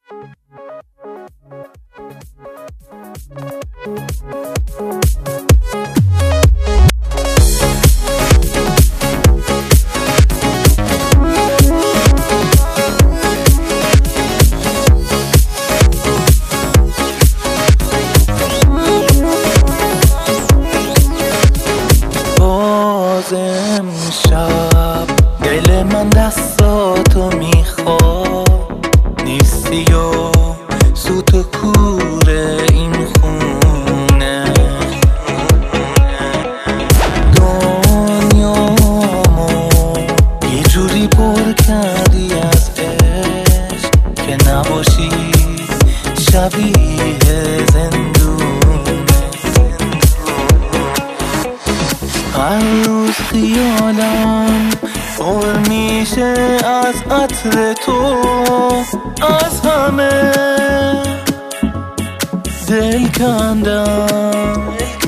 امشب دل من دستاتو میخواد، نیستی و سوت و کور این خونه. دنیامو یه جوری پر کردی از عشق که نباشی شبیه زندونه. هر روز خیالم پر میشه از عطر تو، از همه دل کندم.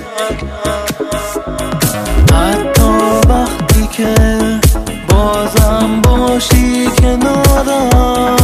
حتی وقتی که بازم باشی کنارم